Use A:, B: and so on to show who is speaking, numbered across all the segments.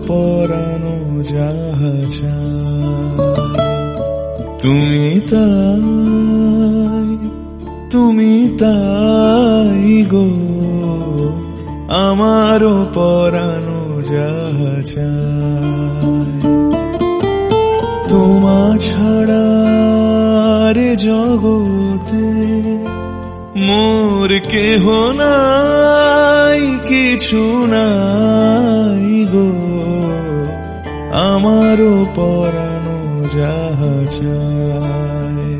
A: পরানো যাহা চায়। তুমি তাই গো আমারও পরানো যাহা চায়। তোমা ছাড়া রে জগতে মোর কেহ নাই, কিছু নাই গো আমারও পরানো যাহা চায়।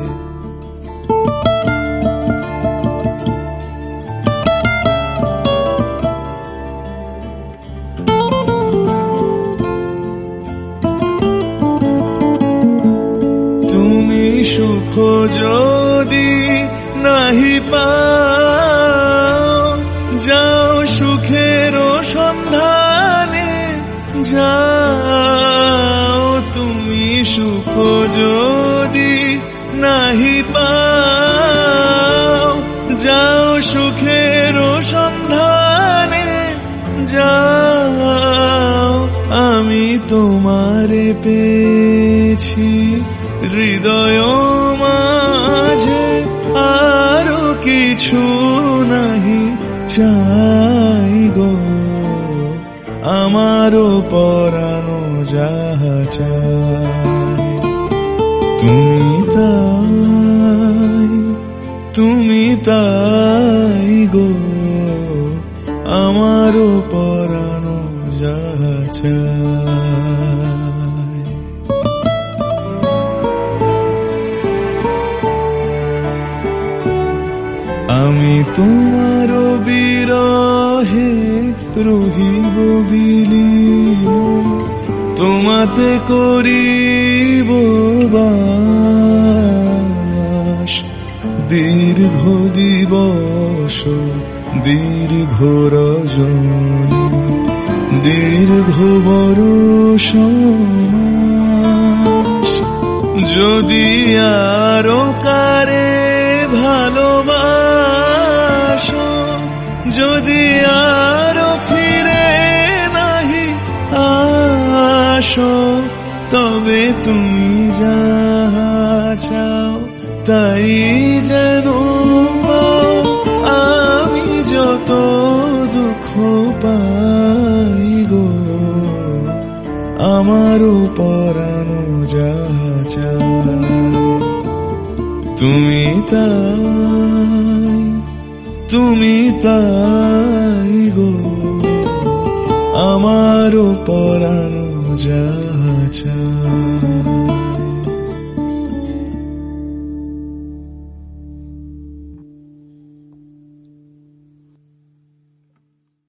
A: তুমি সুখ যদি নাহি পাও, যাও সুখের সন্ধানে যাও। তুমি সুখ যদি নাহি পাও, যাও সুখের সন্ধানে যাও। আমি তোমারে পেয়েছি হৃদয় মাঝে, আরো কিছু নাহি চাই গো আমারও পরানো যাহা চাই। তুমি তাই গো আমারও পরানো যাহা চাই। আমি তোমার বিরহে রহিব বিলীন, তোমাতে করিব বাস। দীর্ঘ দিবস দীর্ঘ রজনী, দীর্ঘ বরষ মাস। যদি আরো কারে ভালোবাসো, যদি আরো ফিরে নাহি আসো, তবে তুমি যাহা চাও তাই যেন পাও। আমি যত দুঃখ পাই গো আমারও পরানো যাহা চায়। তুমি তাই গো আমারও পরানো যাহা চায়।